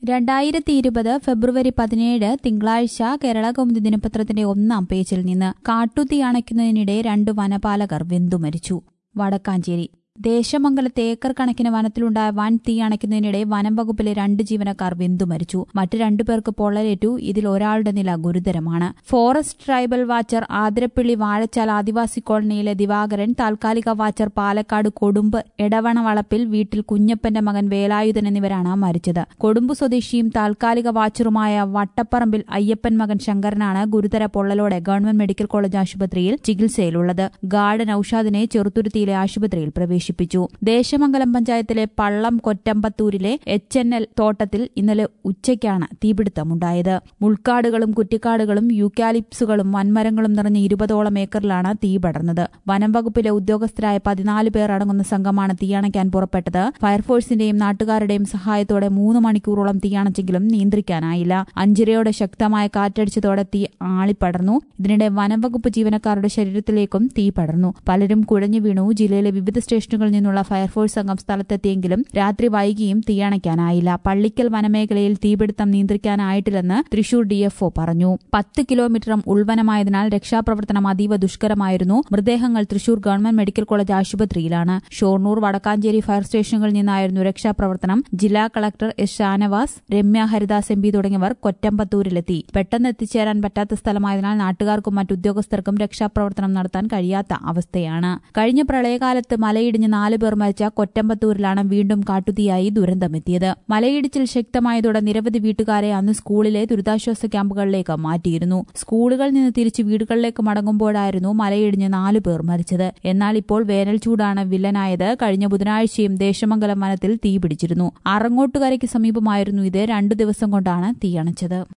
2020 ഫെബ്രുവരി 17 തിങ്കളാഴ്ച കേരളകൗമുദി ദിനപത്രത്തിന്റെ 1-ാം പേജിൽ നിന്ന് കാട്ടുതീ അണയ്ക്കുന്നതിനിടെ 2 വനപാലകർ വെന്തുമരിച്ചു. വടക്കാഞ്ചേരി ദേശമംഗലത്തെ ഏക്കർ കണക്കിന് വനത്തിലുണ്ടായ വൻ തീ അണയ്ക്കുന്നതിനിടെ വനം വകുപ്പിലെ 2 ജീവനക്കാർ വെന്തുമരിച്ചു. മറ്റ് 2 പേർക്ക് പൊള്ളലേറ്റു. ഇതിൽ ഒരാളുടെ നില ഗുരുതരമാണ്. Forest tribal watcher Athirappilly Vazhachal ആദിവാസി കോളനിയിലെ ദിവാകരൻ, താൽക്കാലിക വാച്ചർ പാലക്കാട് കൊടുമ്പ് എടവണ വളപ്പിൽ വീട്ടിൽ കുഞ്ഞപ്പന്റെ മകൻ വേലായുധൻ എന്നിവരാണ് മരിച്ചത്. കൊടുമ്പ് സ്വദേശിയും താൽക്കാലിക വാച്ചറുമായ വട്ടപ്പറമ്പിൽ അയ്യപ്പൻ മകൻ ശങ്കരനാണ് ഗുരുതര പൊള്ളലോടെ ഗവൺമെന്റ് മെഡിക്കൽ കോളേജ് ആശുപത്രിയിൽ ചികിത്സയിലുള്ളത്. ഗാർഡ് നൌഷാദിനെ ചെറുതുരുത്തിയിലെ ആശുപത്രിയിൽ പ്രവേശിപ്പിച്ചു. ദേശമംഗലം പഞ്ചായത്തിലെ പള്ളം കൊറ്റമ്പത്തൂരിലെ HNL തോട്ടത്തിൽ ഇന്നലെ ഉച്ചയ്ക്കാണ് തീപിടുത്തമുണ്ടായത്. മുൾക്കാടുകളും കുറ്റിക്കാടുകളും യൂക്കാലിപ്സുകളും വൻമരങ്ങളും നിറഞ്ഞ 20ഓളം ഏക്കറിലാണ് തീ പടർന്നത്. വനം വകുപ്പിലെ ഉദ്യോഗസ്ഥരായ 14 പേർ അടങ്ങുന്ന സംഘമാണ് തീയണയ്ക്കാൻ പുറപ്പെട്ടത്. ഫയർഫോഴ്സിന്റെയും നാട്ടുകാരുടെയും സഹായത്തോടെ 3 മണിക്കൂറോളം തീയണച്ചെങ്കിലും നിയന്ത്രിക്കാനായില്ല. 5:30 ശക്തമായ കാറ്റടിച്ചതോടെ തീ ആളിപ്പടർന്നു. ഇതിനിടെ വനം വകുപ്പ് ജീവനക്കാരുടെ ശരീരത്തിലേക്കും തീ പടർന്നു. പലരും കുഴഞ്ഞു വീണു. ജില്ലയിലെ വിവിധ സ്റ്റേഷനുകളിൽ നിന്നുള്ള ഫയർഫോഴ്സ് സംഘം സ്ഥലത്തെത്തിയെങ്കിലും രാത്രി വൈകിയും തീയണയ്ക്കാനായില്ല. പള്ളിക്കൽ വനമേഖലയിൽ തീപിടുത്തം നിയന്ത്രിക്കാനായിട്ടില്ലെന്ന് തൃശൂർ DFO പറഞ്ഞു. 10 കിലോമീറ്ററും ഉൾവനമായതിനാൽ രക്ഷാപ്രവർത്തനം അതീവ ദുഷ്കരമായിരുന്നു. മൃതദേഹങ്ങൾ തൃശൂർ ഗവൺമെന്റ് മെഡിക്കൽ കോളേജ് ആശുപത്രിയിലാണ്. ഷൊർണൂർ, വടക്കാഞ്ചേരി ഫയർ സ്റ്റേഷനുകളിൽ നിന്നായിരുന്നു രക്ഷാപ്രവർത്തനം. ജില്ലാ collector S. Shanavas, Ramya Haridas MP തുടങ്ങിയവർ കൊറ്റമ്പത്തൂരിലെത്തി. പെട്ടെന്ന് എത്തിച്ചേരാൻ പറ്റാത്ത സ്ഥലമായതിനാൽ നാട്ടുകാർക്കും മറ്റുദ്യോഗസ്ഥർക്കും രക്ഷാപ്രവർത്തനം നടത്താൻ കഴിയാത്ത അവസ്ഥയാണ്. കഴിഞ്ഞ പ്രളയകാലത്ത് മലയിടിഞ്ഞ് 4 പേർ മരിച്ച കൊറ്റമ്പത്തൂരിലാണ് വീണ്ടും കാട്ടുതീയായി ദുരന്തമെത്തിയത്. മലയിടിച്ചിൽ ശക്തമായതോടെ നിരവധി വീട്ടുകാരെ അന്ന് സ്കൂളിലെ ദുരിതാശ്വാസ ക്യാമ്പുകളിലേക്ക് മാറ്റിയിരുന്നു. സ്കൂളുകളിൽ നിന്ന് തിരിച്ച് വീടുകളിലേക്ക് മടങ്ങുമ്പോഴായിരുന്നു മലയിടിഞ്ഞ് 4 പേർ മരിച്ചത്. എന്നാൽ ഇപ്പോൾ വേനൽ ചൂടാണ് വില്ലനായത്. കഴിഞ്ഞ ബുധനാഴ്ചയും ദേശമംഗലം വനത്തിൽ തീപിടിച്ചിരുന്നു. അറങ്ങോട്ടുകരയ്ക്ക് സമീപമായിരുന്നു ഇത്. 2 ദിവസം കൊണ്ടാണ് തീയണച്ചത്.